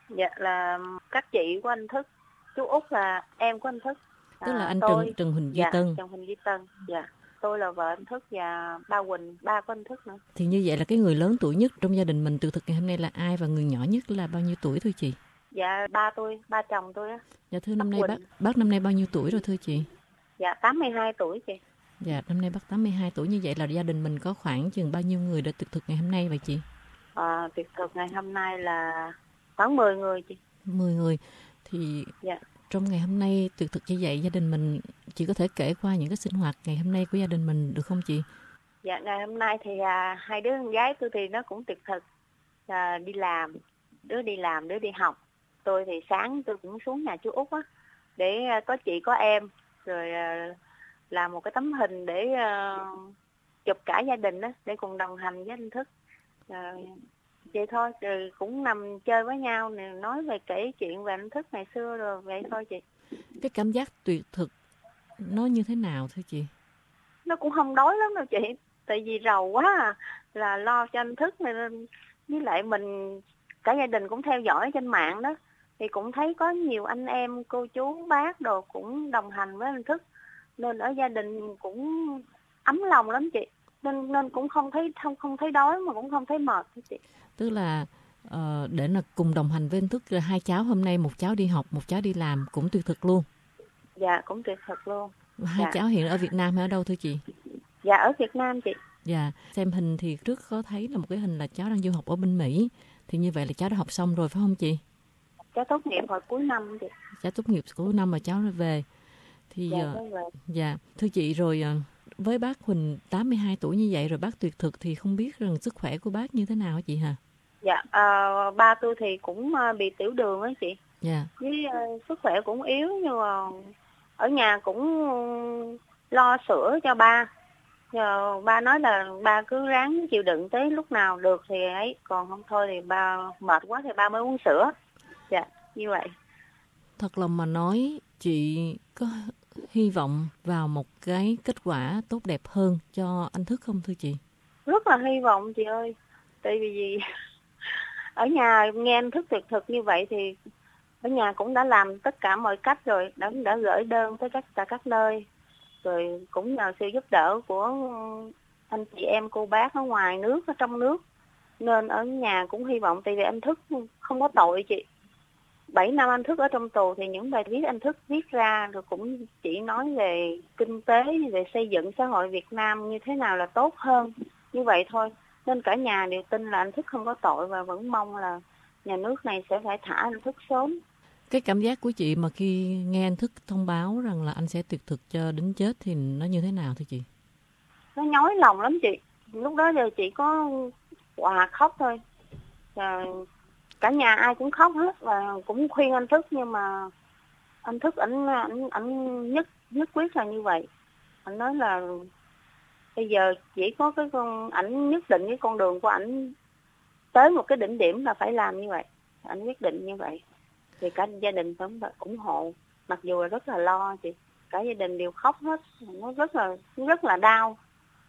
Dạ là các chị của anh Thức, chú Út là em của anh Thức. Tức là anh Tôi, Trần Huỳnh Duy dạ, Tân. Trần Huỳnh Duy Tân. Dạ, tôi là vợ anh Thức và ba Quỳnh, ba của anh Thức nữa. Thì như vậy là cái người lớn tuổi nhất trong gia đình mình từ thực ngày hôm nay là ai và người nhỏ nhất là bao nhiêu tuổi thưa chị? Dạ, ba chồng tôi á, Dạ thưa, bác năm nay Quỳnh. bác năm nay bao nhiêu tuổi rồi thưa chị? Dạ, 82 tuổi chị. Dạ, năm nay bác 82 tuổi, như vậy là gia đình mình có khoảng chừng bao nhiêu người đã tiệc thực ngày hôm nay vậy chị? Tiệc thực ngày hôm nay là khoảng 10 người chị. 10 người. Thì Dạ. trong ngày hôm nay tiệc thực như vậy, gia đình mình, chị có thể kể qua những cái sinh hoạt ngày hôm nay của gia đình mình được không chị? Dạ, ngày hôm nay thì hai đứa con gái tôi thì nó cũng tiệc thực, đi làm, đứa đi làm, đứa đi học. Tôi thì sáng tôi cũng xuống nhà chú Út á, để có chị có em, rồi làm một cái tấm hình để chụp cả gia đình đó, để cùng đồng hành với anh Thức. Vậy thôi, rồi cũng nằm chơi với nhau, nói về kể chuyện về anh Thức ngày xưa rồi vậy thôi chị. Cái cảm giác tuyệt thực nó như thế nào thưa chị? Nó cũng không đói lắm đâu chị, tại vì giàu quá là lo cho anh Thức, nên với lại mình cả gia đình cũng theo dõi trên mạng đó, thì cũng thấy có nhiều anh em cô chú bác đồ cũng đồng hành với anh Thức, nên ở gia đình cũng ấm lòng lắm chị, nên cũng không thấy đói mà cũng không thấy mệt chị. Tức là để là cùng đồng hành với anh Thức, là hai cháu hôm nay, một cháu đi học, một cháu đi làm, cũng tuyệt thực luôn. Dạ cũng tuyệt thực luôn. Hai Dạ. cháu hiện ở Việt Nam hay ở đâu thưa chị? Dạ ở Việt Nam chị. Dạ, xem hình thì trước có thấy là một cái hình là cháu đang du học ở bên Mỹ. Thì như vậy là cháu đã học xong rồi phải không chị? Cháu tốt nghiệp hồi cuối năm chị. Cháu tốt nghiệp cuối năm mà cháu đã về. Thì Dạ cháu về. dạ, thưa chị, rồi với bác Huỳnh 82 tuổi như vậy rồi, bác tuyệt thực thì không biết rằng sức khỏe của bác như thế nào hả chị hả? Dạ, ba tôi thì cũng bị tiểu đường á chị. Dạ. Với sức khỏe cũng yếu, nhưng mà ở nhà cũng lo sữa cho ba. Giờ ba nói là ba cứ ráng chịu đựng tới lúc nào được thì ấy, còn không thôi thì ba mệt quá thì ba mới uống sữa. Dạ, như vậy. Thật lòng mà nói, chị có hy vọng vào một cái kết quả tốt đẹp hơn cho anh Thức không thưa chị? Rất là hy vọng chị ơi. Tại vì ở nhà nghe anh Thức tuyệt thực như vậy thì ở nhà cũng đã làm tất cả mọi cách rồi, đã gửi đơn tới tất cả các nơi, rồi cũng nhờ sự giúp đỡ của anh chị em cô bác ở ngoài nước, ở trong nước, nên ở nhà cũng hy vọng. Tại vì anh Thức không có tội chị, 7 năm anh Thức ở trong tù thì những bài viết anh Thức viết ra rồi cũng chỉ nói về kinh tế, về xây dựng xã hội Việt Nam như thế nào là tốt hơn, như vậy thôi. Nên cả nhà đều tin là anh Thức không có tội, và vẫn mong là nhà nước này sẽ phải thả anh Thức sớm. Cái cảm giác của chị mà khi nghe anh Thức thông báo rằng là anh sẽ tuyệt thực cho đến chết thì nó như thế nào thưa chị? Nó nhói lòng lắm chị. Lúc đó giờ chị có hòa khóc thôi. Cả nhà ai cũng khóc hết và cũng khuyên anh Thức, nhưng mà anh Thức ảnh nhất quyết là như vậy. Anh nói là bây giờ chỉ có cái ảnh nhất định cái con đường của ảnh tới một cái đỉnh điểm là phải làm như vậy. Ảnh quyết định như vậy. Thì cả gia đình cũng ủng hộ, mặc dù là rất là lo chị. Cả gia đình đều khóc hết, nó rất là đau.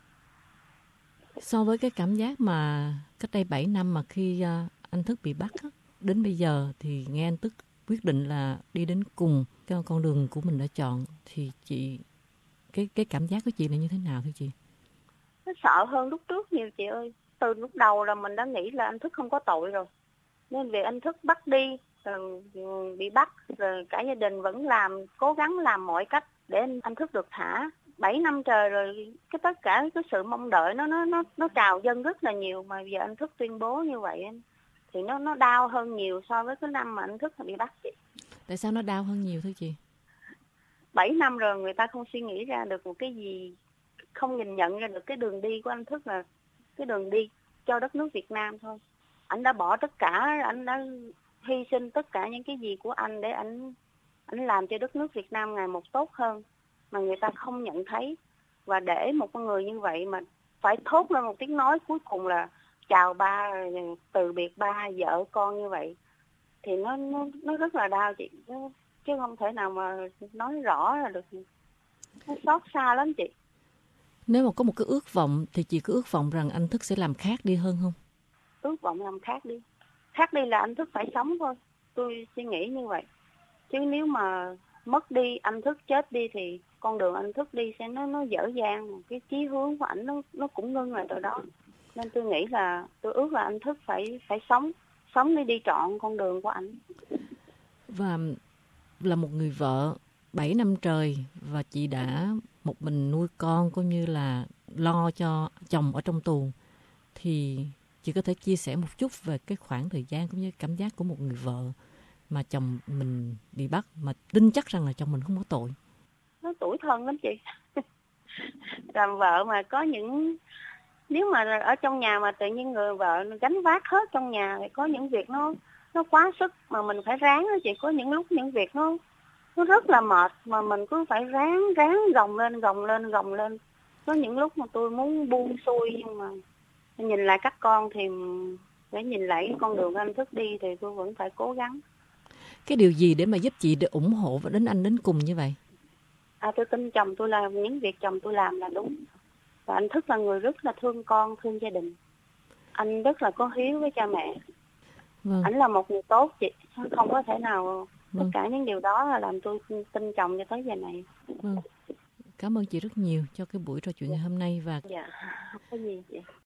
So với cái cảm giác mà cách đây 7 năm mà khi anh Thức bị bắt á, đến bây giờ thì nghe anh Thức quyết định là đi đến cùng cái con đường của mình đã chọn, thì chị, cái cảm giác của chị là như thế nào thưa chị? Nó sợ hơn lúc trước nhiều chị ơi. Từ lúc đầu là mình đã nghĩ là anh Thức không có tội rồi, nên việc anh Thức bắt đi rồi bị bắt, rồi cả gia đình vẫn cố gắng làm mọi cách để anh Thức được thả. 7 năm trời rồi, tất cả cái sự mong đợi nó trào dâng rất là nhiều, mà giờ anh Thức tuyên bố như vậy thì nó đau hơn nhiều so với cái năm mà anh Thức bị bắt chị. Tại sao nó đau hơn nhiều thưa chị? 7 năm rồi người ta không suy nghĩ ra được một cái gì, không nhìn nhận ra được cái đường đi của anh Thức là cái đường đi cho đất nước Việt Nam thôi. Anh đã bỏ tất cả, anh đã hy sinh tất cả những cái gì của anh để anh làm cho đất nước Việt Nam ngày một tốt hơn, mà người ta không nhận thấy. Và để một con người như vậy mà phải thốt lên một tiếng nói cuối cùng là chào ba, từ biệt ba, vợ con như vậy, thì nó rất là đau chị, chứ không thể nào mà nói rõ là được. Nó xót xa lắm chị. Nếu mà có một cái ước vọng thì chị có ước vọng rằng anh Thức sẽ làm khác đi hơn không? Ước vọng làm khác đi là anh Thức phải sống thôi. tôi suy nghĩ như vậy. Chứ nếu mà mất đi, anh Thức chết đi thì con đường anh Thức đi sẽ nó dở dang, cái chí hướng của ảnh nó cũng ngưng lại từ đó. Nên tôi nghĩ là tôi ước là anh Thức phải sống để đi trọn con đường của ảnh. Và là một người vợ 7 năm trời, và chị đã một mình nuôi con cũng như là lo cho chồng ở trong tù, thì chị có thể chia sẻ một chút về cái khoảng thời gian cũng như cảm giác của một người vợ mà chồng mình bị bắt mà tin chắc rằng là chồng mình không có tội. Nó tủi thân lắm chị. Làm vợ mà có những, nếu mà ở trong nhà mà tự nhiên người vợ gánh vác hết trong nhà thì có những việc nó quá sức mà mình phải ráng đó chị. Có những lúc những việc nó rất là mệt mà mình cứ phải ráng gồng lên. Có những lúc mà tôi muốn buông xuôi, nhưng mà nhìn lại các con thì để nhìn lại cái con đường anh Thức đi thì tôi vẫn phải cố gắng. Cái điều gì để mà giúp chị để ủng hộ và đến anh đến cùng như vậy? Tôi tin chồng tôi làm những việc chồng tôi làm là đúng. Và anh Thức là người rất là thương con, thương gia đình. Anh rất là có hiếu với cha mẹ. Vâng. Anh là một người tốt chị, không có thể nào tất Vâng. cả những điều đó là làm tôi tin chồng cho tới giờ này. Vâng. Cảm ơn chị rất nhiều cho cái buổi trò chuyện ngày hôm nay. Và Dạ, không có gì chị.